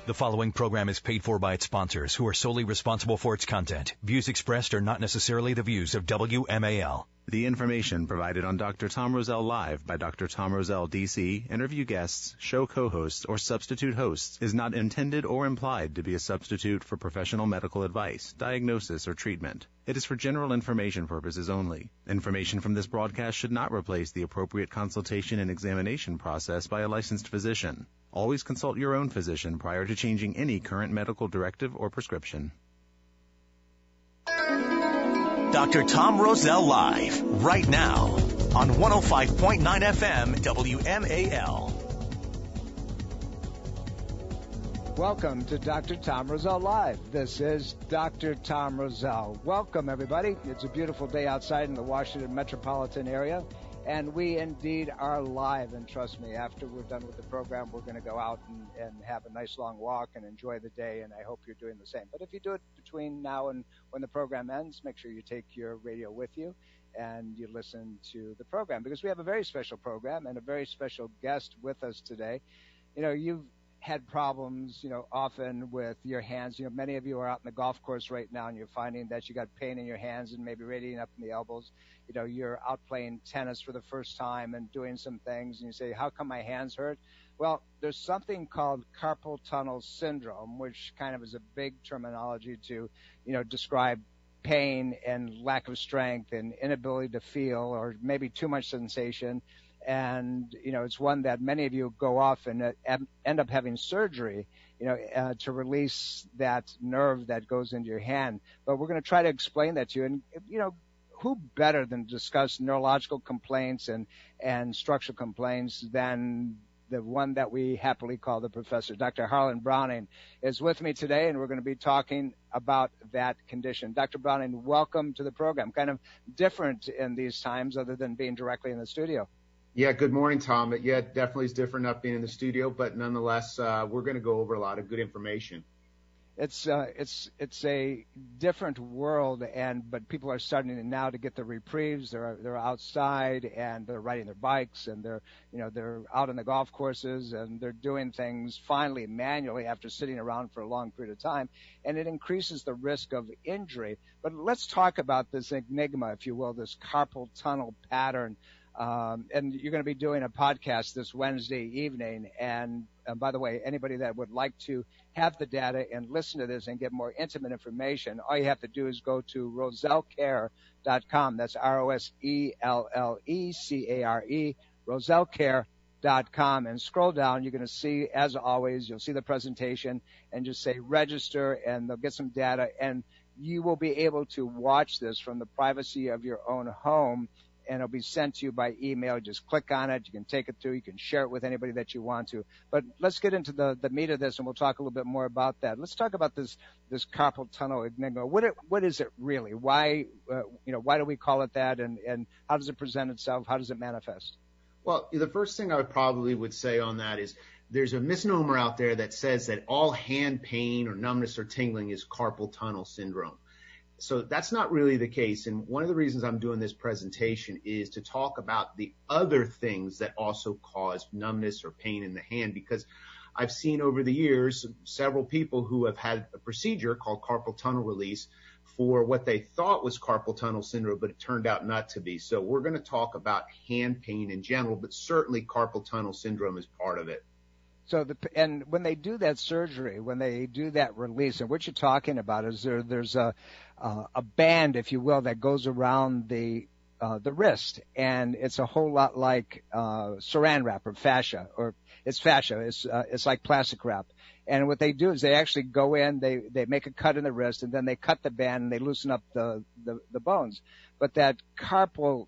The following program is paid for by its sponsors, who are solely responsible for its content. Views expressed are not necessarily the views of WMAL. The information provided on Dr. Tom Rosell Live by Dr. Tom Rosell, D.C., interview guests, show co-hosts, or substitute hosts is not intended or implied to be a substitute for professional medical advice, diagnosis, or treatment. It is for general information purposes only. Information from this broadcast should not replace the appropriate consultation and examination process by a licensed physician. Always consult your own physician prior to changing any current medical directive or prescription. Dr. Tom Rosell Live, right now, on 105.9 FM WMAL. Welcome to Dr. Tom Rosell Live. This is Dr. Tom Rosell. Welcome, everybody. It's a beautiful day outside in the Washington metropolitan area, and we indeed are live. And trust me, after we're done with the program, we're going to go out and have a nice long walk and enjoy the day, and I hope you're doing the same. But if you do it between now and when the program ends, make sure you take your radio with you and you listen to the program, because we have a very special program and a very special guest with us today. You know, you've had problems, often with your hands. Many of you are out in the golf course right now and you're finding that you got pain in your hands and maybe radiating up in the elbows. You're out playing tennis for the first time and doing some things and you say, how come my hands hurt? Well, there's something called carpal tunnel syndrome, which kind of is a big terminology to, describe pain and lack of strength and inability to feel, or maybe too much sensation. And, it's one that many of you go off and end up having surgery, to release that nerve that goes into your hand. But we're going to try to explain that to you. And, who better than discuss neurological complaints and structural complaints than the one that we happily call the professor. Dr. Harlan Browning is with me today, and we're going to be talking about that condition. Dr. Browning, welcome to the program. Kind of different in these times other than being directly in the studio. Yeah, good morning, Tom. Yeah, definitely is different not being in the studio, but nonetheless, we're going to go over a lot of good information. It's a different world, but people are starting now to get the reprieves. They're outside and they're riding their bikes and they're out on the golf courses and they're doing things finally manually after sitting around for a long period of time, and it increases the risk of injury. But let's talk about this enigma, if you will, this carpal tunnel pattern. And you're going to be doing a podcast this Wednesday evening. And by the way, anybody that would like to have the data and listen to this and get more intimate information, all you have to do is go to rosellcare.com. That's ROSELLECARE, rosellcare.com, and scroll down. You're going to see, as always, you'll see the presentation and just say register, and they'll get some data, and you will be able to watch this from the privacy of your own home. And it'll be sent to you by email. Just click on it. You can take it through. You can share it with anybody that you want to. But let's get into the meat of this, and we'll talk a little bit more about that. Let's talk about this carpal tunnel enigma. What is it really? Why do we call it that? And how does it present itself? How does it manifest? Well, the first thing I would say on that is there's a misnomer out there that says that all hand pain or numbness or tingling is carpal tunnel syndrome. So that's not really the case. And one of the reasons I'm doing this presentation is to talk about the other things that also cause numbness or pain in the hand, because I've seen over the years several people who have had a procedure called carpal tunnel release for what they thought was carpal tunnel syndrome, but it turned out not to be. So we're going to talk about hand pain in general, but certainly carpal tunnel syndrome is part of it. So and when they do that surgery, when they do that release, and what you're talking about is there's a band, if you will, that goes around the wrist, and it's a whole lot like saran wrap or fascia, or it's fascia. It's like plastic wrap. And what they do is they actually go in, they make a cut in the wrist, and then they cut the band and they loosen up the bones. But that carpal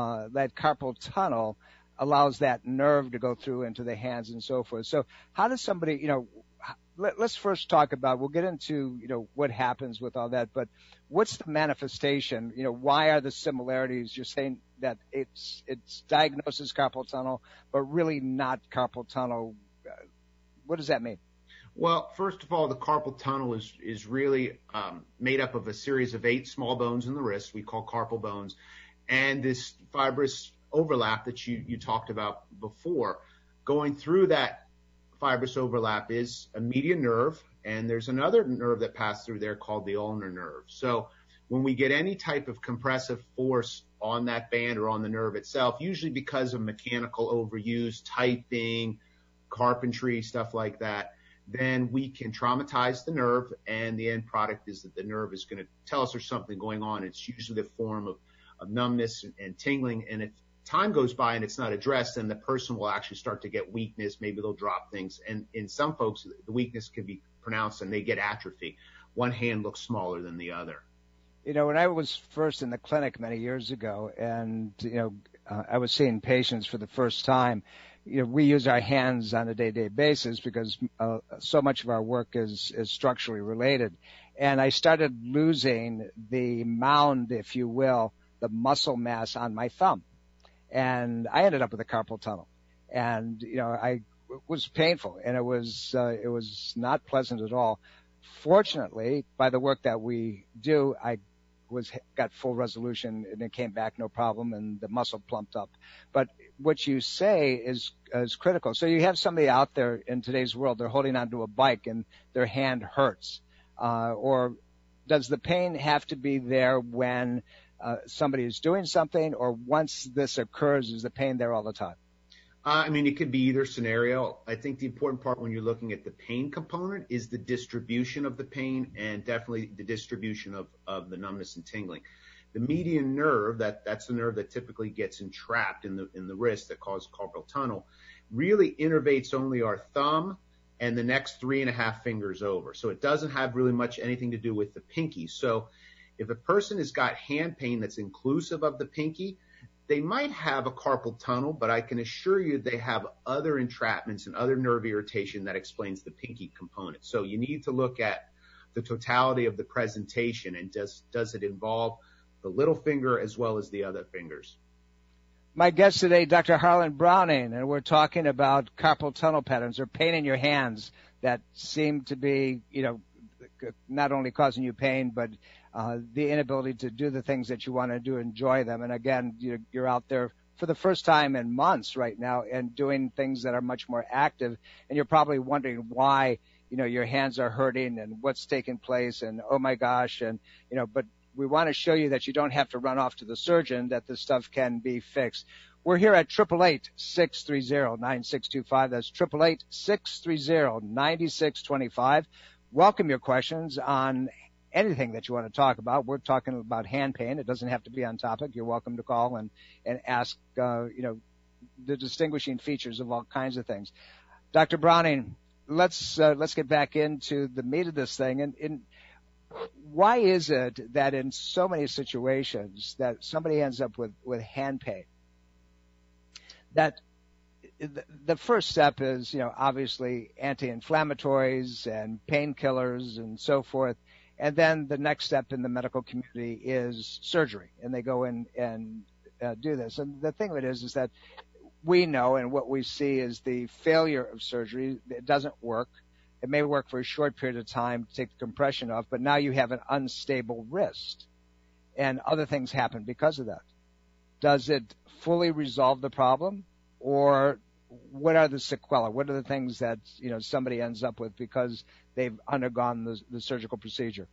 tunnel allows that nerve to go through into the hands and so forth. So how does somebody, let's first talk about, we'll get into, what happens with all that, but what's the manifestation? Why are the similarities? You're saying that it's diagnosed as carpal tunnel, but really not carpal tunnel. What does that mean? Well, first of all, the carpal tunnel is really made up of a series of 8 small bones in the wrist we call carpal bones, and this fibrous overlap that you talked about before. Going through that fibrous overlap is a median nerve, and there's another nerve that passes through there called the ulnar nerve. So when we get any type of compressive force on that band or on the nerve itself, usually because of mechanical overuse, typing, carpentry, stuff like that, then we can traumatize the nerve, and the end product is that the nerve is going to tell us there's something going on. It's usually the form of numbness and tingling, and if time goes by and it's not addressed, then the person will actually start to get weakness. Maybe they'll drop things, and in some folks, the weakness can be pronounced and they get atrophy. One hand looks smaller than the other. You know, when I was first in the clinic many years ago, and I was seeing patients for the first time, we use our hands on a day-to-day basis because so much of our work is structurally related. And I started losing the mound, if you will, the muscle mass on my thumb. And I ended up with a carpal tunnel. And, it was painful, and it was not pleasant at all. Fortunately, by the work that we do, I got full resolution, and it came back no problem, and the muscle plumped up. But what you say is critical. So you have somebody out there in today's world, they're holding onto a bike and their hand hurts. Or does the pain have to be there when somebody is doing something, or once this occurs, is the pain there all the time? It could be either scenario. I think the important part when you're looking at the pain component is the distribution of the pain, and definitely the distribution of the numbness and tingling. The median nerve, that's the nerve that typically gets entrapped in the wrist that causes carpal tunnel, really innervates only our thumb and the next 3.5 fingers over. So it doesn't have really much anything to do with the pinky. So if a person has got hand pain that's inclusive of the pinky, they might have a carpal tunnel, but I can assure you they have other entrapments and other nerve irritation that explains the pinky component. So you need to look at the totality of the presentation, and does it involve the little finger as well as the other fingers. My guest today, Dr. Harlan Browning, and we're talking about carpal tunnel patterns or pain in your hands that seem to be, not only causing you pain, but the inability to do the things that you want to do, enjoy them. And again, you're out there for the first time in months right now and doing things that are much more active. And you're probably wondering why, your hands are hurting and what's taking place, and oh my gosh. And, but we want to show you that you don't have to run off to the surgeon, that this stuff can be fixed. We're here at 888-630-9625. That's 888-630-9625. Welcome your questions on anything that you want to talk about. We're talking about hand pain. It doesn't have to be on topic. You're welcome to call and ask, the distinguishing features of all kinds of things. Dr. Browning, let's get back into the meat of this thing. And why is it that in so many situations that somebody ends up with hand pain? That the first step is, obviously anti-inflammatories and painkillers and so forth. And then the next step in the medical community is surgery, and they go in and do this. And the thing of it is that we know, and what we see is the failure of surgery. It doesn't work. It may work for a short period of time to take the compression off, but now you have an unstable wrist, and other things happen because of that. Does it fully resolve the problem, or what are the sequelae? What are the things that, somebody ends up with because they've undergone the surgical procedure?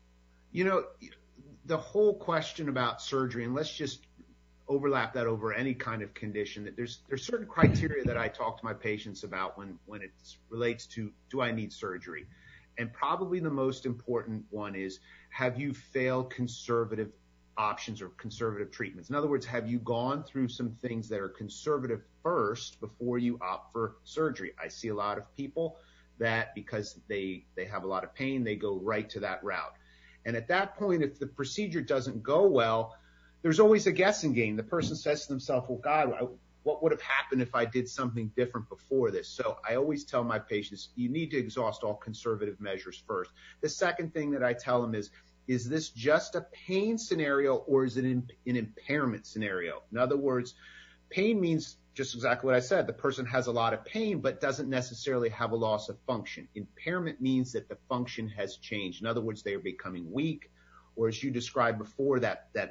The whole question about surgery, and let's just overlap that over any kind of condition, that there's certain criteria that I talk to my patients about when it relates to, do I need surgery? And probably the most important one is, have you failed conservative options or conservative treatments? In other words, have you gone through some things that are conservative first before you opt for surgery? I see a lot of people that because they have a lot of pain, they go right to that route. And at that point, if the procedure doesn't go well, there's always a guessing game. The person says to themselves, well, God, what would have happened if I did something different before this? So I always tell my patients, you need to exhaust all conservative measures first. The second thing that I tell them is this just a pain scenario, or is it an impairment scenario? In other words, pain means just exactly what I said. The person has a lot of pain, but doesn't necessarily have a loss of function. Impairment means that the function has changed. In other words, they are becoming weak, or as you described before, that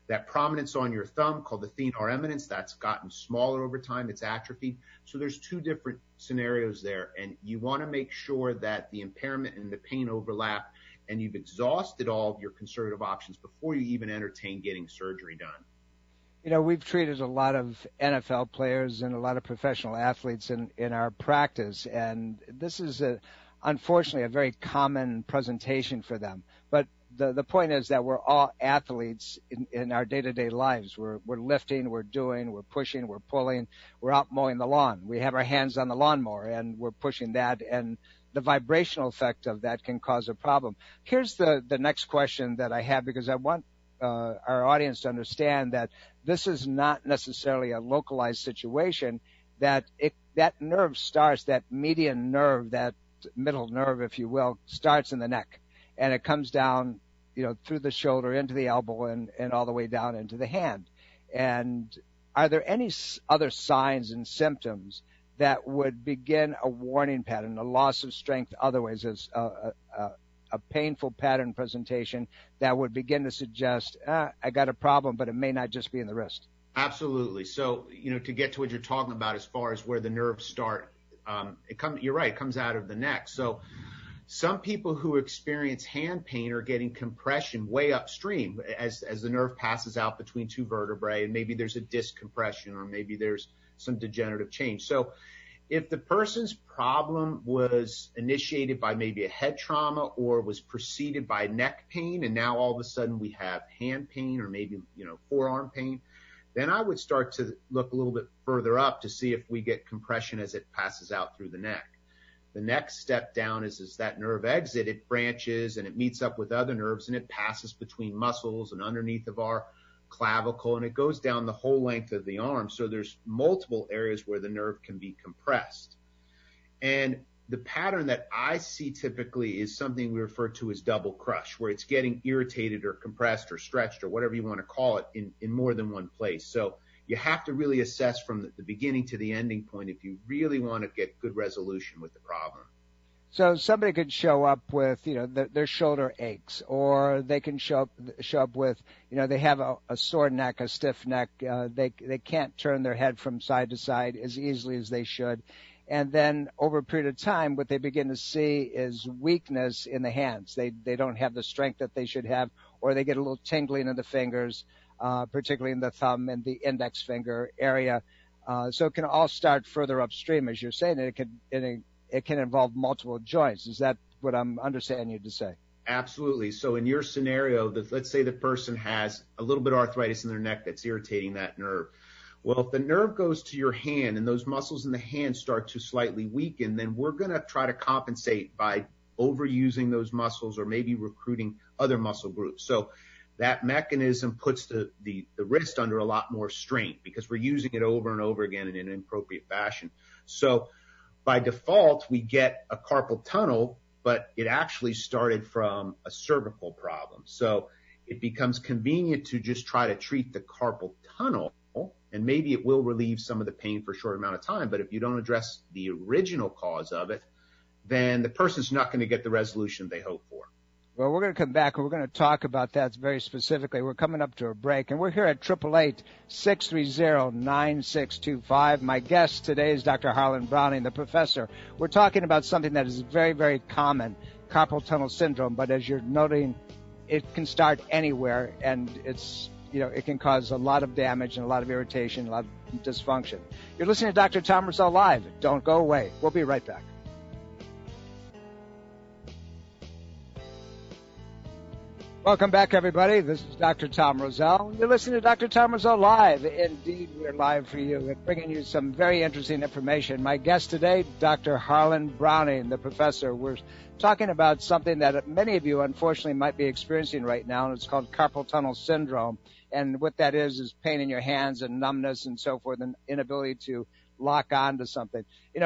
That prominence on your thumb called the thenar eminence, that's gotten smaller over time. It's atrophied. So there's two different scenarios there. And you want to make sure that the impairment and the pain overlap and you've exhausted all of your conservative options before you even entertain getting surgery done. You know, we've treated a lot of NFL players and a lot of professional athletes in our practice, and this is unfortunately a very common presentation for them. But the point is that we're all athletes in our day-to-day lives. We're lifting, we're doing, we're pushing, we're pulling, we're out mowing the lawn. We have our hands on the lawnmower and we're pushing that, and the vibrational effect of that can cause a problem. Here's the next question that I have, because I want our audience to understand that this is not necessarily a localized situation, that nerve starts, that median nerve, that middle nerve, if you will, starts in the neck, and it comes down, through the shoulder into the elbow and all the way down into the hand. And are there any other signs and symptoms that would begin a warning pattern, a loss of strength, otherwise as a painful pattern presentation that would begin to suggest, I got a problem, but it may not just be in the wrist? Absolutely. So, to get to what you're talking about as far as where the nerves start, you're right, it comes out of the neck. So some people who experience hand pain are getting compression way upstream as the nerve passes out between two vertebrae, and maybe there's a disc compression or maybe there's some degenerative change. So if the person's problem was initiated by maybe a head trauma or was preceded by neck pain, and now all of a sudden we have hand pain or maybe, forearm pain, then I would start to look a little bit further up to see if we get compression as it passes out through the neck. The next step down is that nerve exit, it branches and it meets up with other nerves and it passes between muscles and underneath of our clavicle, and it goes down the whole length of the arm. So there's multiple areas where the nerve can be compressed. And the pattern that I see typically is something we refer to as double crush, where it's getting irritated or compressed or stretched or whatever you want to call it in more than one place. So you have to really assess from the beginning to the ending point if you really want to get good resolution with the problem. So somebody could show up with, their shoulder aches, or they can show up with, they have a sore neck, a stiff neck. They can't turn their head from side to side as easily as they should. And then over a period of time, what they begin to see is weakness in the hands. They don't have the strength that they should have, or they get a little tingling in the fingers, particularly in the thumb and the index finger area. So it can all start further upstream, as you're saying. It can involve multiple joints. Is that what I'm understanding you to say? Absolutely. So in your scenario, let's say the person has a little bit of arthritis in their neck that's irritating that nerve. Well, if the nerve goes to your hand and those muscles in the hand start to slightly weaken, then we're going to try to compensate by overusing those muscles or maybe recruiting other muscle groups. So that mechanism puts the wrist under a lot more strain because we're using it over and over again in an inappropriate fashion. So by default, we get a carpal tunnel, but it actually started from a cervical problem. So it becomes convenient to just try to treat the carpal tunnel, and maybe it will relieve some of the pain for a short amount of time. But if you don't address the original cause of it, then the person's not going to get the resolution they hope for. Well, we're going to come back and we're going to talk about that very specifically. We're coming up to a break, and we're here at 888-630-9625. My guest today is Dr. Harlan Browning, the professor. We're talking about something that is very, very common, carpal tunnel syndrome. But as you're noting, it can start anywhere, and it's, it can cause a lot of damage and a lot of irritation, a lot of dysfunction. You're listening to Dr. Tom Rosell Live. Don't go away. We'll be right back. Welcome back, everybody. This is Dr. Tom Rosell. You're listening to Dr. Tom Rosell Live. Indeed, we're live for you and bringing you some very interesting information. My guest today, Dr. Harlan Browning, the professor. We're talking about something that many of you, unfortunately, might be experiencing right now, and it's called carpal tunnel syndrome. And what that is pain in your hands and numbness and so forth, and inability to lock on to something.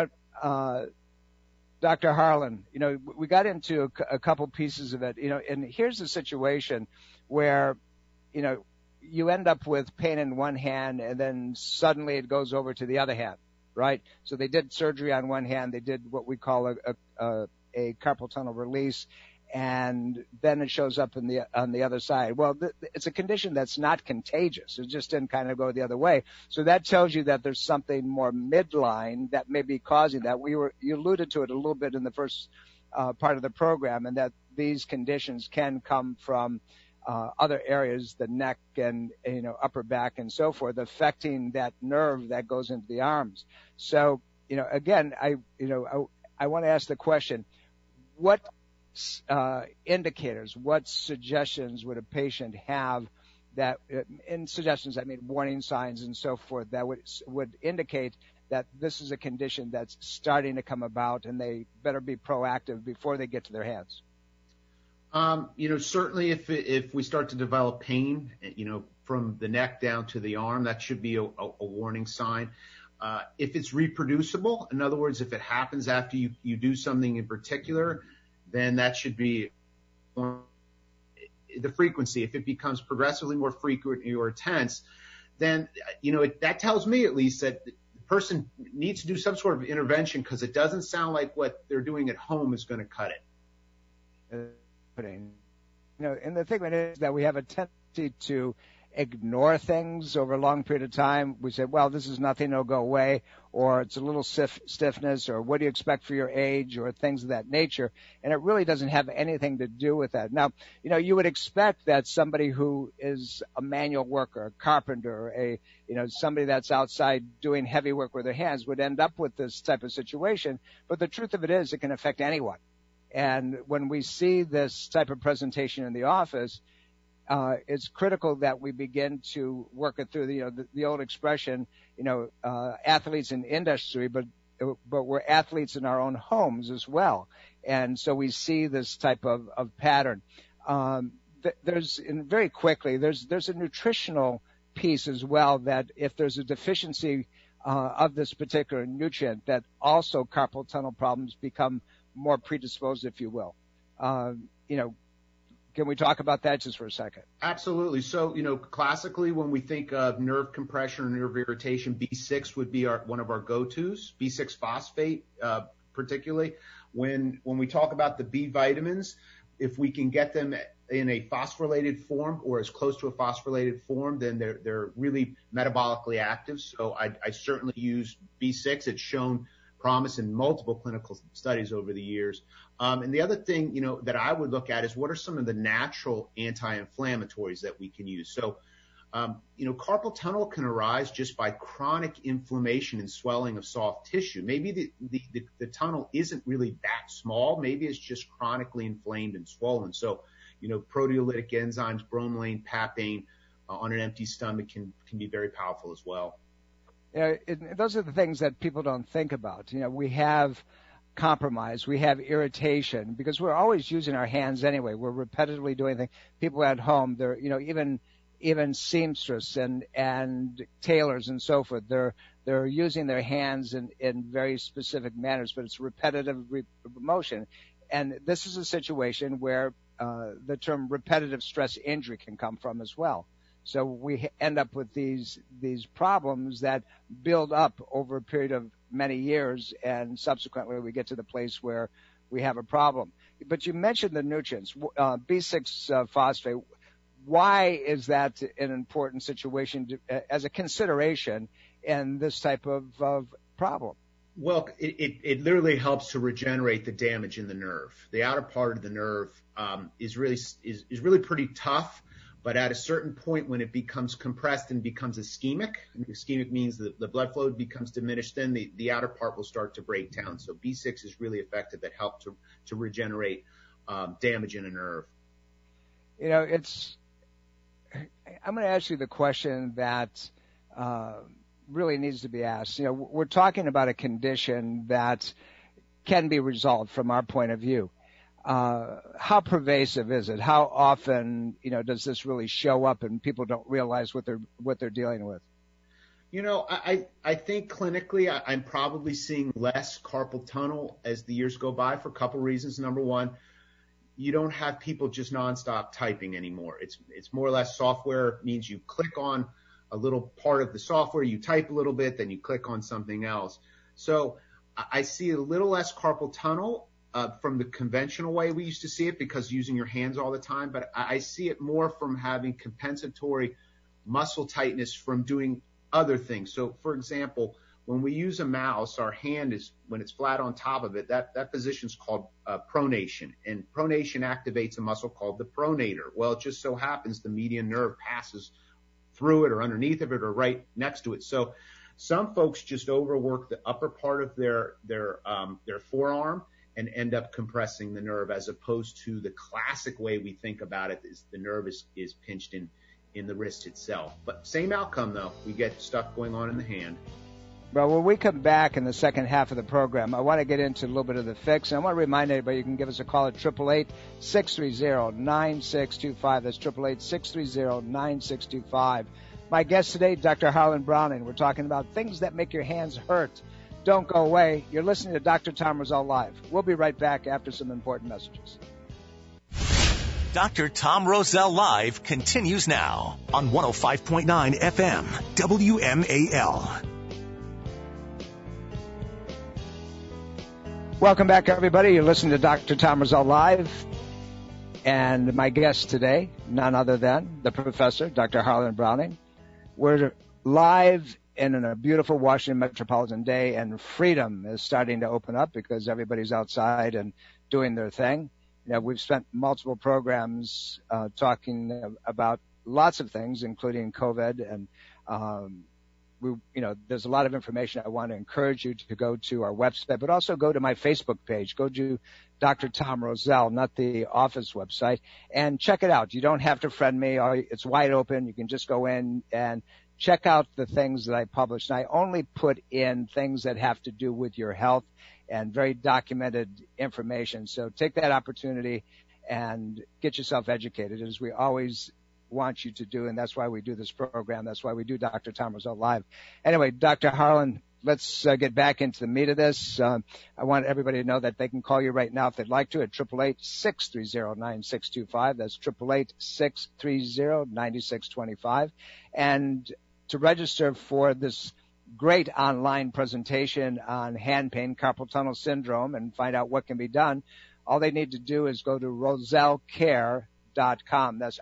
Dr. Harlan, we got into a couple pieces of it, and here's a situation where, you end up with pain in one hand and then suddenly it goes over to the other hand, right? So they did surgery on one hand. They did what we call a carpal tunnel release. and then it shows up on the other side. Well, it's a condition that's not contagious. It just didn't kind of go the other way. So that tells you that there's something more midline that may be causing that. You alluded to it a little bit in the first part of the program, and that these conditions can come from other areas, the neck and upper back and so forth, affecting that nerve that goes into the arms. So again, I want to ask the question: what indicators, what suggestions would a patient have that, in suggestions I mean warning signs and so forth, that would indicate that this is a condition that's starting to come about and they better be proactive before they get to their hands? Certainly if we start to develop pain, from the neck down to the arm, that should be a warning sign. If it's reproducible, in other words, if it happens after you do something in particular, then that should be the frequency. If it becomes progressively more frequent or intense, then, that tells me at least that the person needs to do some sort of intervention, because it doesn't sound like what they're doing at home is going to cut it. And the thing is that we have a tendency to ignore things over a long period of time. We say, well, this is nothing, it'll go away, or it's a little stiffness, or what do you expect for your age, or things of that nature. And it really doesn't have anything to do with that. Now, you would expect that somebody who is a manual worker, a carpenter, somebody that's outside doing heavy work with their hands would end up with this type of situation. But the truth of it is, it can affect anyone. And when we see this type of presentation in the office, it's critical that we begin to work it through. The old expression, athletes in industry, but we're athletes in our own homes as well. And so we see this type of pattern. There's a nutritional piece as well, that if there's a deficiency of this particular nutrient, that also carpal tunnel problems become more predisposed, if you will. Can we talk about that just for a second? Absolutely. So, classically, when we think of nerve compression or nerve irritation, B6 would be one of our go-tos, B6 phosphate, particularly. When we talk about the B vitamins, if we can get them in a phosphorylated form or as close to a phosphorylated form, then they're really metabolically active. So I certainly use B6. It's shown promise in multiple clinical studies over the years. And the other thing, that I would look at is what are some of the natural anti-inflammatories that we can use. So, carpal tunnel can arise just by chronic inflammation and swelling of soft tissue. Maybe the tunnel isn't really that small. Maybe it's just chronically inflamed and swollen. So, proteolytic enzymes, bromelain, papain, on an empty stomach can be very powerful as well. Those are the things that people don't think about. We have compromise, we have irritation, because we're always using our hands anyway. We're repetitively doing things. People at home, they're, even seamstress and tailors and so forth, they're using their hands in very specific manners, but it's repetitive motion. And this is a situation where the term repetitive stress injury can come from as well. So we end up with these problems that build up over a period of many years, and subsequently we get to the place where we have a problem. But you mentioned the nutrients, B6 phosphate. Why is that an important situation as a consideration in this type of problem? Well, it literally helps to regenerate the damage in the nerve. The outer part of the nerve is really pretty tough. But at a certain point, when it becomes compressed and becomes ischemic, and ischemic means that the blood flow becomes diminished, then the outer part will start to break down. So B6 is really effective at help to regenerate damage in a nerve. I'm going to ask you the question that really needs to be asked. We're talking about a condition that can be resolved from our point of view. How pervasive is it? How often, does this really show up and people don't realize what they're dealing with? I think clinically I'm probably seeing less carpal tunnel as the years go by for a couple reasons. Number one, you don't have people just nonstop typing anymore. It's more or less software means you click on a little part of the software, you type a little bit, then you click on something else. So I see a little less carpal tunnel. from the conventional way we used to see it, because using your hands all the time, but I see it more from having compensatory muscle tightness from doing other things. So, for example, when we use a mouse, our hand is, when it's flat on top of it, that position is called pronation, and pronation activates a muscle called the pronator. Well, it just so happens the median nerve passes through it or underneath of it or right next to it. So some folks just overwork the upper part of their forearm and end up compressing the nerve, as opposed to the classic way we think about it is the nerve is pinched in the wrist itself. But same outcome, though. We get stuff going on in the hand. Well, when we come back in the second half of the program, I want to get into a little bit of the fix. And I want to remind everybody you can give us a call at 888-630-9625. That's 888-630-9625. My guest today, Dr. Harlan Browning. We're talking about things that make your hands hurt. Don't go away. You're listening to Dr. Tom Rosell Live. We'll be right back after some important messages. Dr. Tom Rosell Live continues now on 105.9 FM, WMAL. Welcome back, everybody. You're listening to Dr. Tom Rosell Live. And my guest today, none other than the professor, Dr. Harlan Browning. We're live in a beautiful Washington metropolitan day, and freedom is starting to open up because everybody's outside and doing their thing. You know, we've spent multiple programs talking about lots of things, including COVID, and there's a lot of information. I want to encourage you to go to our website, but also go to my Facebook page. Go to Dr. Tom Rosell, not the office website, and check it out. You don't have to friend me. It's wide open. You can just go in and check out the things that I publish. And I only put in things that have to do with your health and very documented information. So take that opportunity and get yourself educated, as we always want you to do, and that's why we do this program. That's why we do Dr. Tom Rosell Live. Anyway, Dr. Harlan, let's get back into the meat of this. I want everybody to know that they can call you right now if they'd like to at 888-630-9625. That's 888-630-9625. And to register for this great online presentation on hand pain, carpal tunnel syndrome, and find out what can be done, all they need to do is go to RosellCare.com. That's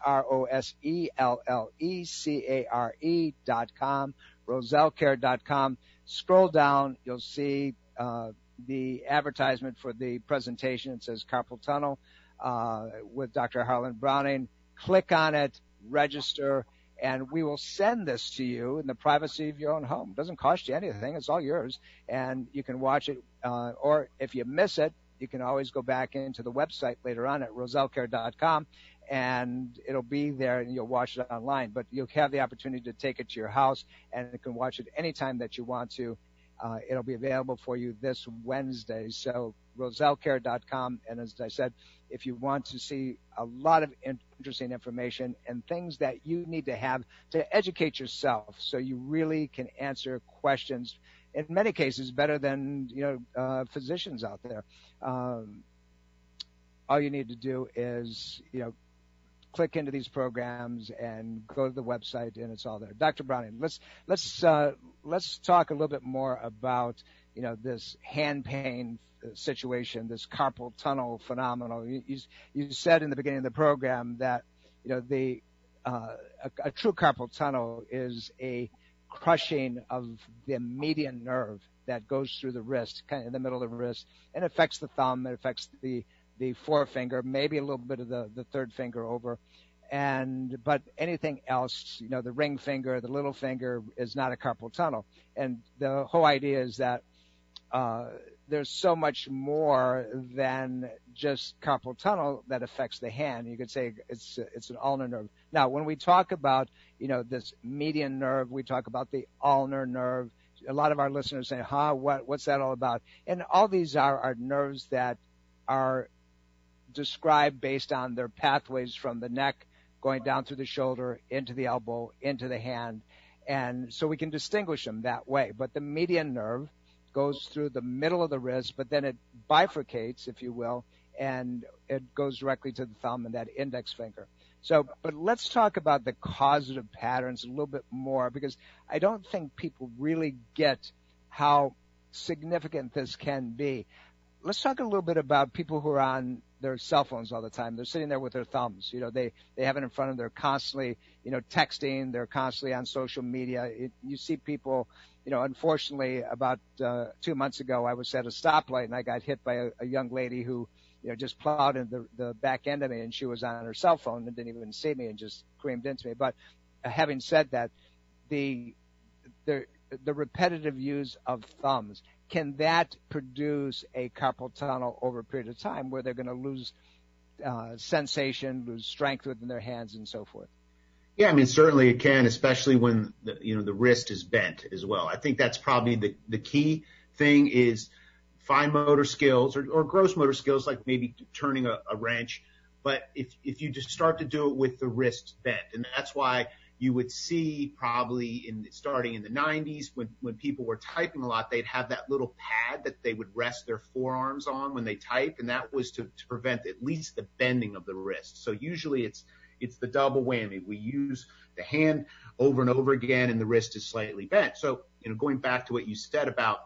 RosellCare.com, RosellCare.com. Scroll down, you'll see the advertisement for the presentation. It says carpal tunnel with Dr. Harlan Browning. Click on it, register, and we will send this to you in the privacy of your own home. It doesn't cost you anything. It's all yours, and you can watch it. Or if you miss it, you can always go back into the website later on at RosellCare.com, and it'll be there, and you'll watch it online. But you'll have the opportunity to take it to your house, and you can watch it anytime that you want to. It'll be available for you this Wednesday. So RosellCare.com. And as I said, if you want to see a lot of interesting information and things that you need to have to educate yourself so you really can answer questions, in many cases better than physicians out there. All you need to do is click into these programs and go to the website, and it's all there. Dr. Browning, let's talk a little bit more about this hand pain situation, this carpal tunnel phenomenon. You said in the beginning of the program that a true carpal tunnel is a crushing of the median nerve that goes through the wrist, kind of in the middle of the wrist, and affects the thumb, it affects the forefinger, maybe a little bit of the third finger over, but anything else, the ring finger, the little finger, is not a carpal tunnel. And the whole idea is that there's so much more than just carpal tunnel that affects the hand. You could say it's an ulnar nerve. Now, when we talk about this median nerve, we talk about the ulnar nerve. A lot of our listeners say, what's that all about? And all these are nerves that are described based on their pathways from the neck going down through the shoulder, into the elbow, into the hand. And so we can distinguish them that way. But the median nerve goes through the middle of the wrist, but then it bifurcates, if you will, and it goes directly to the thumb and that index finger. So, but let's talk about the causative patterns a little bit more, because I don't think people really get how significant this can be. let's talk a little bit about people who are on their cell phones all the time. They're sitting there with their thumbs. They have it in front of them. They're constantly, texting. They're constantly on social media. You see people, unfortunately, about 2 months ago, I was at a stoplight and I got hit by a young lady who, just plowed into the back end of me, and she was on her cell phone and didn't even see me and just screamed into me. But having said that, the repetitive use of thumbs, can that produce a carpal tunnel over a period of time where they're going to lose sensation, lose strength within their hands, and so forth? Yeah, I mean, certainly it can, especially when the wrist is bent as well. I think that's probably the key thing is fine motor skills or gross motor skills, like maybe turning a wrench. But if you just start to do it with the wrist bent, and that's why you would see probably starting in the 90s when people were typing a lot, they'd have that little pad that they would rest their forearms on when they type, and that was to prevent at least the bending of the wrist. So usually it's the double whammy. We use the hand over and over again, and the wrist is slightly bent. So, going back to what you said about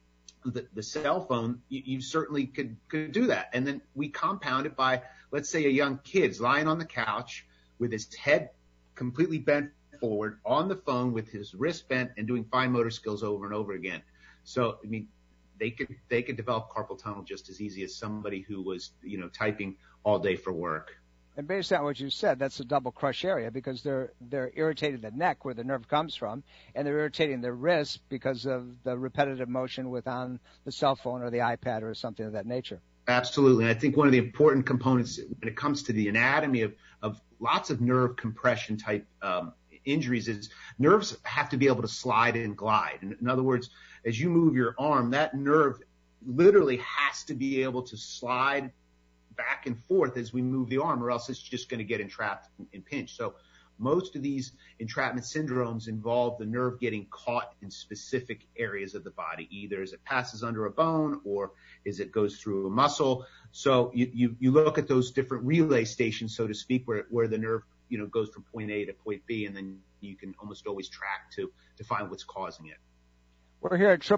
the cell phone, you certainly could do that. And then we compound it by, let's say, a young kid's lying on the couch with his head completely bent forward on the phone with his wrist bent and doing fine motor skills over and over again. So, I mean, they could develop carpal tunnel just as easy as somebody who was, typing all day for work. And based on what you said, that's a double crush area because they're irritating the neck where the nerve comes from, and they're irritating the wrist because of the repetitive motion on the cell phone or the iPad or something of that nature. Absolutely. And I think one of the important components when it comes to the anatomy of lots of nerve compression type injuries is nerves have to be able to slide and glide. In other words, as you move your arm, that nerve literally has to be able to slide back and forth as we move the arm, or else it's just going to get entrapped and pinched. So most of these entrapment syndromes involve the nerve getting caught in specific areas of the body, either as it passes under a bone or as it goes through a muscle. So you look at those different relay stations, so to speak, where the nerve, goes from point A to point B, and then you can almost always track to find what's causing it. We're here at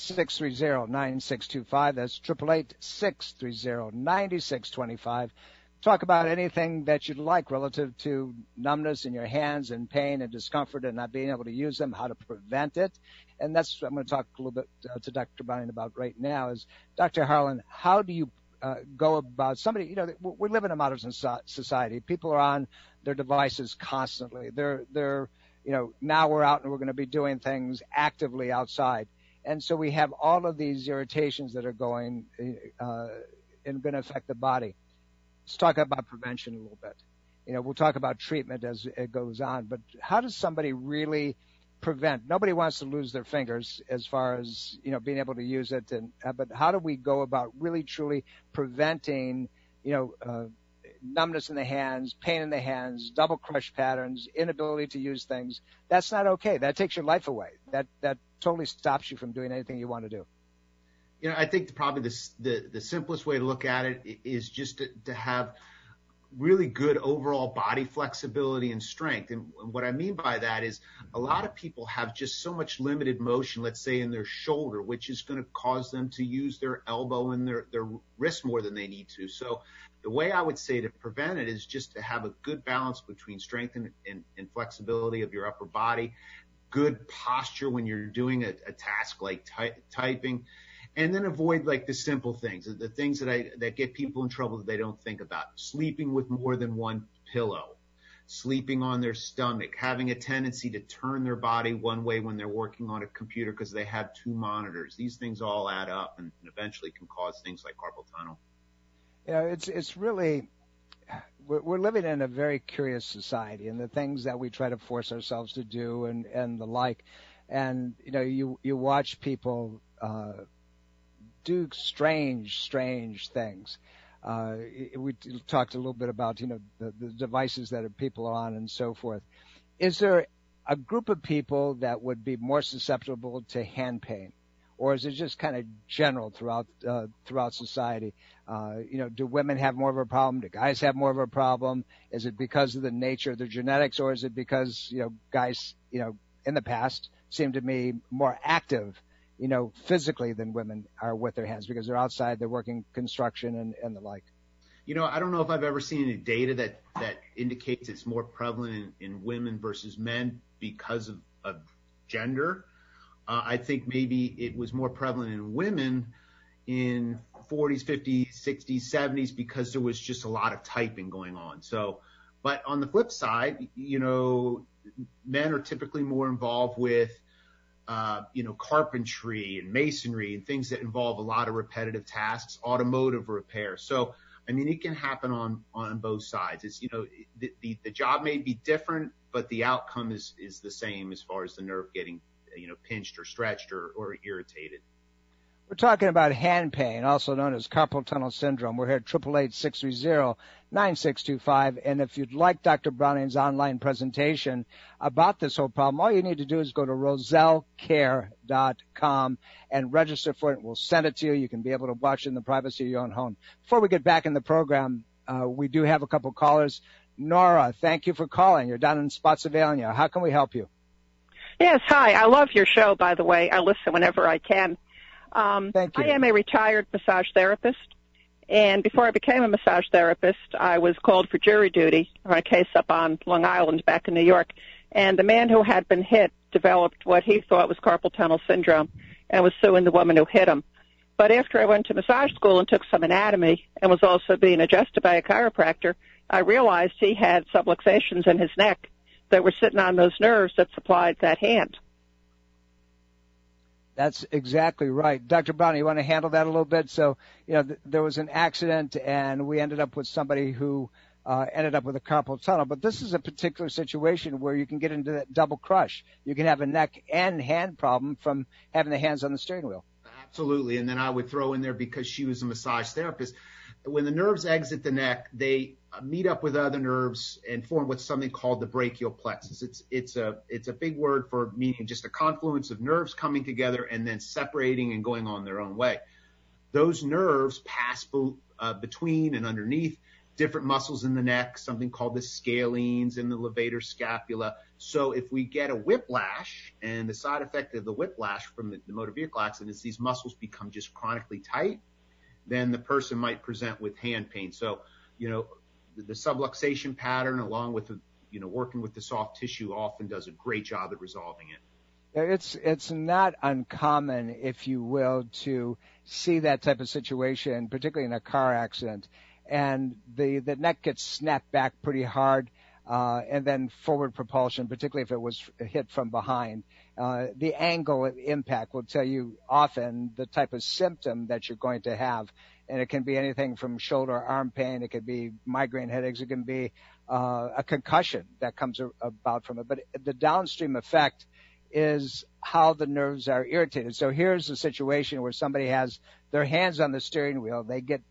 888-630-9625. That's 888-630-9625. Talk about anything that you'd like relative to numbness in your hands and pain and discomfort and not being able to use them, how to prevent it. And that's what I'm going to talk a little bit to Dr. Browning about right now is, Dr. Harlan, how do you go about somebody, we live in a modern society. People are on their devices constantly. They're now we're out and we're going to be doing things actively outside. And so we have all of these irritations that are going and going to affect the body. Let's talk about prevention a little bit. We'll talk about treatment as it goes on, but how does somebody really prevent? Nobody wants to lose their fingers as far as, being able to use it. But how do we go about really truly preventing, numbness in the hands, pain in the hands, double crush patterns, inability to use things? That's not okay. That takes your life away. That totally stops you from doing anything you want to do. I think probably the simplest way to look at it is just to have really good overall body flexibility and strength. And what I mean by that is a lot of people have just so much limited motion, let's say in their shoulder, which is going to cause them to use their elbow and their wrist more than they need to. So the way I would say to prevent it is just to have a good balance between strength and flexibility of your upper body, good posture when you're doing a task like typing, and then avoid like the simple things, the things that get people in trouble that they don't think about. Sleeping with more than one pillow, sleeping on their stomach, having a tendency to turn their body one way when they're working on a computer because they have two monitors. These things all add up and eventually can cause things like carpal tunnel. It's really, we're living in a very curious society, and the things that we try to force ourselves to do and the like. And, you watch people do strange things. We talked a little bit about, the devices that people are on and so forth. Is there a group of people that would be more susceptible to hand pain? Or is it just kind of general throughout society? Do women have more of a problem? Do guys have more of a problem? Is it because of the nature of their genetics, or is it because, guys, in the past seemed to be more active, physically than women are with their hands because they're outside, they're working construction and the like. I don't know if I've ever seen any data that indicates it's more prevalent in women versus men because of gender. I think maybe it was more prevalent in women in 40s, 50s, 60s, 70s because there was just a lot of typing going on. So, but on the flip side, men are typically more involved with carpentry and masonry and things that involve a lot of repetitive tasks, automotive repair. So, it can happen on both sides. It's, the job may be different, but the outcome is the same as far as the nerve getting, pinched or stretched or irritated. We're talking about hand pain, also known as carpal tunnel syndrome. We're here at 888-630-9625. And if you'd like Dr. Browning's online presentation about this whole problem, all you need to do is go to rosellcare.com and register for it. We'll send it to you. You can be able to watch it in the privacy of your own home. Before we get back in the program, we do have a couple callers. Nora, thank you for calling. You're down in Spotsylvania. How can we help you? Yes, hi. I love your show, by the way. I listen whenever I can. Thank you. I am a retired massage therapist, and before I became a massage therapist, I was called for jury duty on a case up on Long Island back in New York, and the man who had been hit developed what he thought was carpal tunnel syndrome and was suing the woman who hit him. But after I went to massage school and took some anatomy and was also being adjusted by a chiropractor, I realized he had subluxations in his neck that were sitting on those nerves that supplied that hand. That's exactly right. Dr. Brown, you want to handle that a little bit? So, there was an accident and we ended up with somebody who ended up with a carpal tunnel. But this is a particular situation where you can get into that double crush. You can have a neck and hand problem from having the hands on the steering wheel. Absolutely. And then I would throw in there, because she was a massage therapist, when the nerves exit the neck, they meet up with other nerves and form what's something called the brachial plexus. It's a big word for meaning just a confluence of nerves coming together and then separating and going on their own way. Those nerves pass between and underneath different muscles in the neck, something called the scalenes and the levator scapula. So if we get a whiplash, and the side effect of the whiplash from the motor vehicle accident is these muscles become just chronically tight, then the person might present with hand pain. So, the subluxation pattern, along with working with the soft tissue, often does a great job at resolving it. It's not uncommon, if you will, to see that type of situation, particularly in a car accident, and the neck gets snapped back pretty hard, and then forward propulsion, particularly if it was hit from behind. The angle of impact will tell you often the type of symptom that you're going to have. And it can be anything from shoulder, arm pain. It could be migraine headaches. It can be a concussion that comes about from it. But the downstream effect is how the nerves are irritated. So here's a situation where somebody has their hands on the steering wheel. They get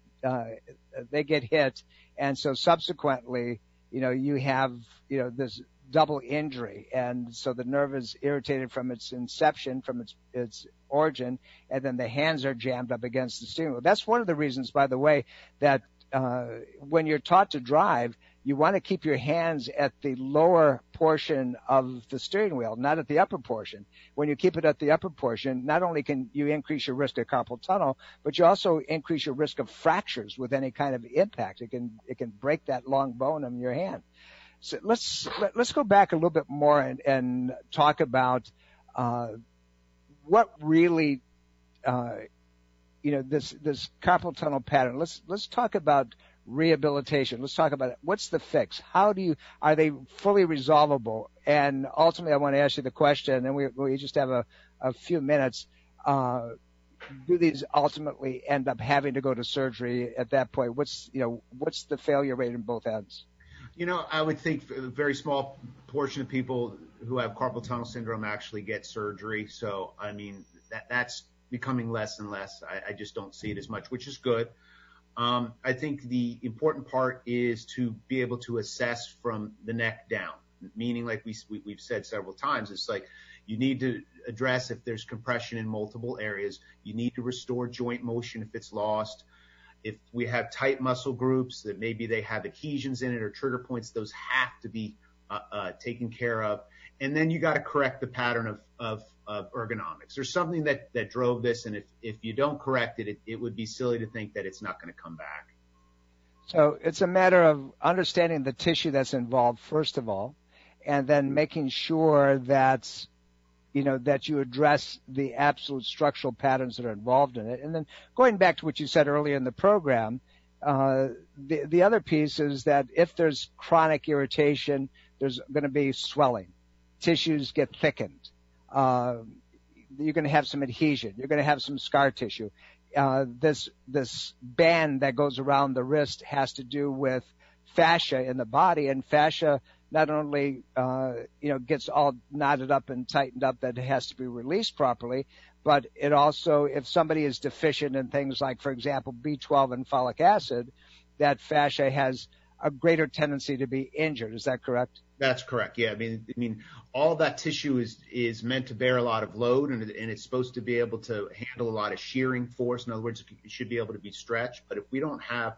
hit. And so subsequently, you have, this double injury. And so the nerve is irritated from its inception, from its origin, and then the hands are jammed up against the steering wheel. That's one of the reasons, by the way, that when you're taught to drive, you want to keep your hands at the lower portion of the steering wheel, not at the upper portion. When you keep it at the upper portion, not only can you increase your risk of carpal tunnel, but you also increase your risk of fractures with any kind of impact. It can break that long bone in your hand. So let's go back a little bit more and talk about what really this carpal tunnel pattern. Let's talk about rehabilitation. Let's talk about it. What's the fix? Are they fully resolvable? And ultimately, I want to ask you the question, and we just have a few minutes. Do these ultimately end up having to go to surgery at that point? What's the failure rate in both ends? I would think a very small portion of people who have carpal tunnel syndrome actually get surgery. So, that's becoming less and less. I just don't see it as much, which is good. I think the important part is to be able to assess from the neck down, meaning, like we've said several times, it's like you need to address if there's compression in multiple areas. You need to restore joint motion if it's lost. If we have tight muscle groups that maybe they have adhesions in it or trigger points, those have to be taken care of. And then you got to correct the pattern of ergonomics. There's something that drove this, and if you don't correct it, it would be silly to think that it's not going to come back. So it's a matter of understanding the tissue that's involved, first of all, and then making sure that you address the absolute structural patterns that are involved in it. And then going back to what you said earlier in the program, the other piece is that if there's chronic irritation, there's going to be swelling. Tissues get thickened. You're going to have some adhesion. You're going to have some scar tissue. This band that goes around the wrist has to do with fascia in the body, and fascia not only gets all knotted up and tightened up that it has to be released properly, but it also, if somebody is deficient in things like, for example, B12 and folic acid, that fascia has a greater tendency to be injured. Is that correct? That's correct. Yeah. I mean, all that tissue is meant to bear a lot of load, and it's supposed to be able to handle a lot of shearing force. In other words, it should be able to be stretched. But if we don't have,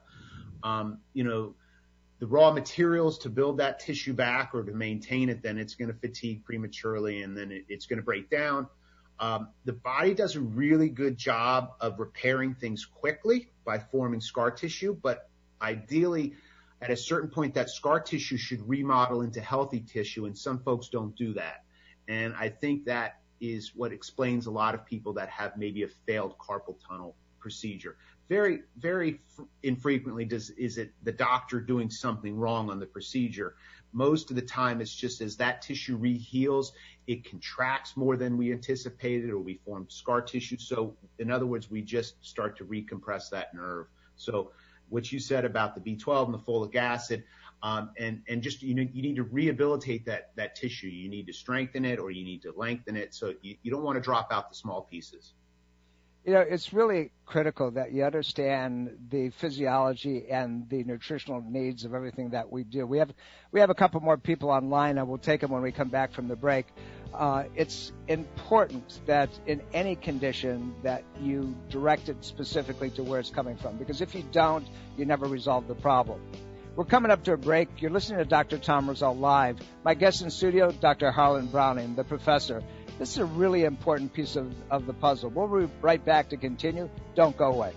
the raw materials to build that tissue back or to maintain it, then it's going to fatigue prematurely, and then it's going to break down. The body does a really good job of repairing things quickly by forming scar tissue, but ideally, at a certain point, that scar tissue should remodel into healthy tissue, and some folks don't do that. And I think that is what explains a lot of people that have maybe a failed carpal tunnel procedure. Very, very infrequently is it the doctor doing something wrong on the procedure. Most of the time, it's just as that tissue reheals, it contracts more than we anticipated, or we form scar tissue. So, in other words, we just start to recompress that nerve. So, what you said about the B12 and the folic acid, and just you need to rehabilitate that tissue. You need to strengthen it, or you need to lengthen it. So you don't want to drop out the small pieces. It's really critical that you understand the physiology and the nutritional needs of everything that we do. We have a couple more people online, and we'll take them when we come back from the break. It's important that in any condition that you direct it specifically to where it's coming from, because if you don't, you never resolve the problem. We're coming up to a break. You're listening to Dr. Tom Rosell Live. My guest in studio, Dr. Harlan Browning, the professor. This is a really important piece of the puzzle. We'll be right back to continue. Don't go away.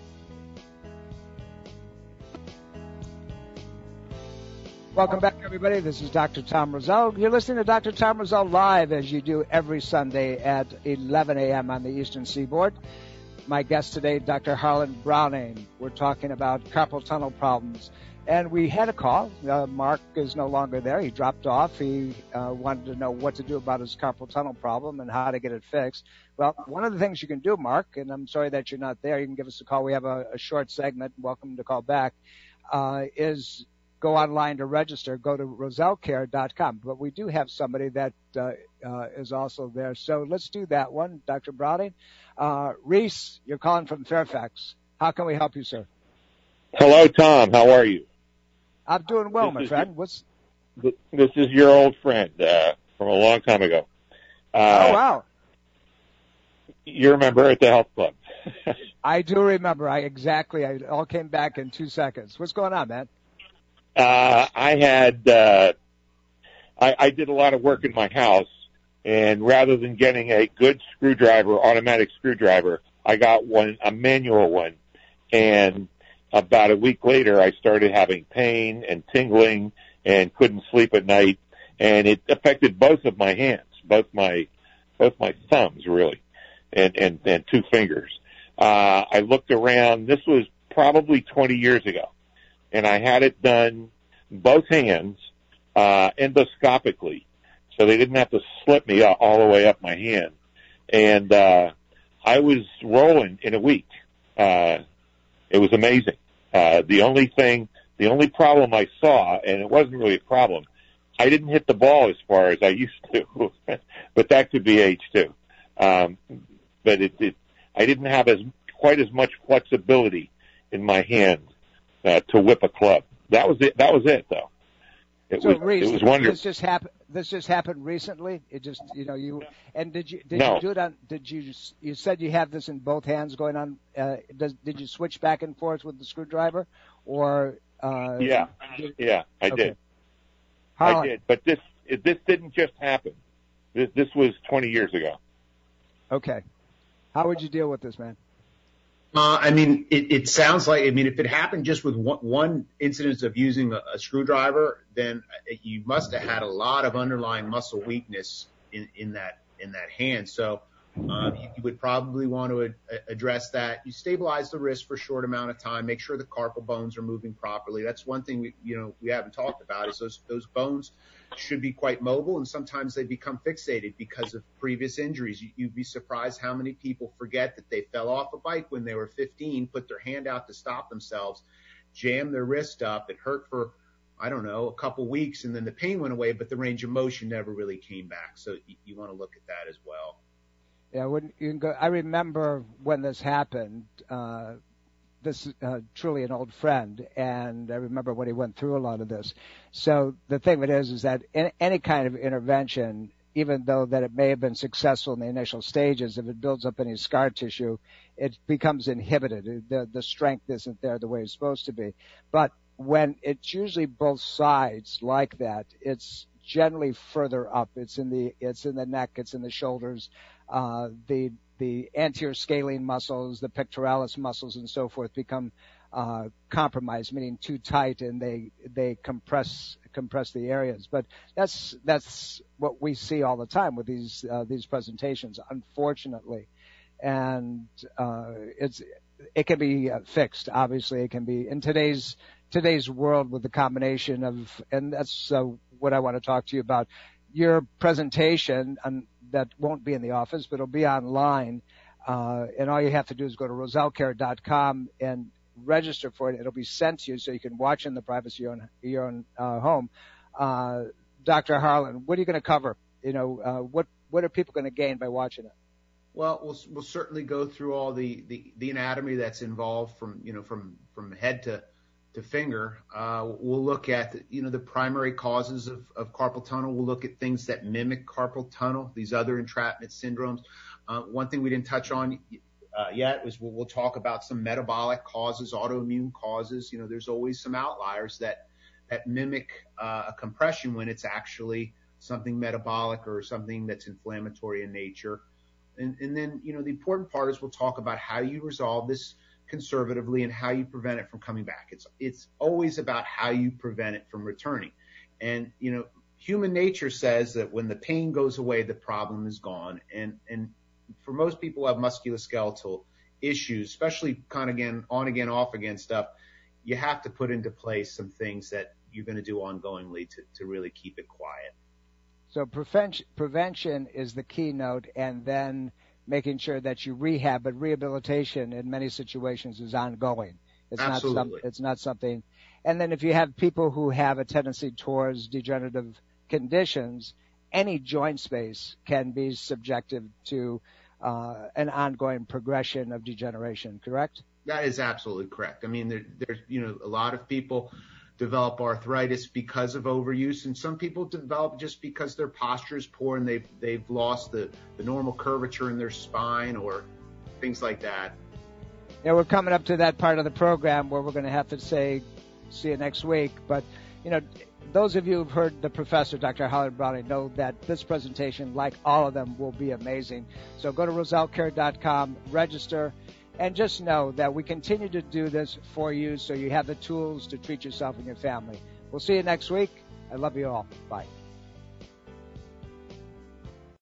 Welcome back, everybody. This is Dr. Tom Rosell. You're listening to Dr. Tom Rosell Live, as you do every Sunday at 11 a.m. on the Eastern Seaboard. My guest today, Dr. Harlan Browning. We're talking about carpal tunnel problems. And we had a call. Mark is no longer there. He dropped off. He wanted to know what to do about his carpal tunnel problem and how to get it fixed. Well, one of the things you can do, Mark, and I'm sorry that you're not there, you can give us a call. We have a short segment. Welcome to call back. Is go online to register. Go to rosellcare.com. But we do have somebody that is also there. So let's do that one, Dr. Browning. Reese, you're calling from Fairfax. How can we help you, sir? Hello, Tom. How are you? I'm doing well, my friend. This is your old friend from a long time ago. Oh, wow. You remember at the health club. I do remember. I all came back in 2 seconds. What's going on, man? I did a lot of work in my house, and rather than getting a good automatic screwdriver, I got a manual one. And about a week later, I started having pain and tingling and couldn't sleep at night, and it affected both of my hands, both my thumbs really, and 2 fingers. I looked around. This was probably 20 years ago, and I had it done both hands endoscopically, so they didn't have to slip me all the way up my hand. And I was rolling in a week. It was amazing. The only problem I saw, and it wasn't really a problem, I didn't hit the ball as far as I used to, but that could be age too. But I didn't have quite as much flexibility in my hand to whip a club. That was it. That was it, though. It was wonderful. This just happened recently. It just, you said you have this in both hands going on. Did you switch back and forth with the screwdriver, or? Yeah, I did. Harlan. I did. But this didn't just happen. This was 20 years ago. Okay. How would you deal with this, man? I mean, it sounds like, I mean, if it happened just with one incidence of using a screwdriver, then you must have had a lot of underlying muscle weakness in that hand. So, you would probably want to address that. You stabilize the wrist for a short amount of time. Make sure the carpal bones are moving properly. That's one thing we haven't talked about is those bones should be quite mobile, and sometimes they become fixated because of previous injuries. You'd be surprised how many people forget that they fell off a bike when they were 15, put their hand out to stop themselves, jammed their wrist up. It hurt for, I don't know, a couple weeks, and then the pain went away, but the range of motion never really came back. So you want to look at that as well. Yeah, I remember when this happened. This is truly an old friend, and I remember when he went through a lot of this. So the thing of it is that in any kind of intervention, even though that it may have been successful in the initial stages, if it builds up any scar tissue, it becomes inhibited. The strength isn't there the way it's supposed to be. But when it's usually both sides like that, it's generally further up. It's in the neck, it's in the shoulders, the anterior scalene muscles, the pectoralis muscles, and so forth become compromised, meaning too tight, and they compress the areas. But that's what we see all the time with these presentations, unfortunately. And it can be fixed. Obviously, it can be in today's world with the combination of, and that's what I want to talk to you about. Your presentation, that won't be in the office, but it'll be online. And all you have to do is go to rosellecare.com and register for it. It'll be sent to you so you can watch in the privacy of your own home. Dr. Harlan, what are you going to cover? What are people going to gain by watching it? Well, we'll certainly go through all the anatomy that's involved from head to finger. We'll look at the primary causes of carpal tunnel. We'll look at things that mimic carpal tunnel, these other entrapment syndromes. One thing we didn't touch on yet is we'll talk about some metabolic causes, autoimmune causes. There's always some outliers that mimic a compression when it's actually something metabolic or something that's inflammatory in nature. And then, the important part is we'll talk about how you resolve this conservatively and how you prevent it from coming back. It's always about how you prevent it from returning. And, human nature says that when the pain goes away, the problem is gone. And for most people who have musculoskeletal issues, especially kind of on again, off again stuff, you have to put into place some things that you're going to do ongoingly to really keep it quiet. So prevention is the keynote, and then making sure that you rehab, but rehabilitation in many situations is ongoing. Absolutely. It's not something. And then if you have people who have a tendency towards degenerative conditions, any joint space can be subjective to an ongoing progression of degeneration, correct? That is absolutely correct. I mean, there's a lot of people develop arthritis because of overuse, and some people develop just because their posture is poor and they've lost the normal curvature in their spine or things like that. Yeah, we're coming up to that part of the program where we're going to have to say see you next week. But, those of you who've heard the professor, Dr. Harlan Browning, know that this presentation, like all of them, will be amazing. So go to rosellecare.com, register, and just know that we continue to do this for you so you have the tools to treat yourself and your family. We'll see you next week. I love you all. Bye.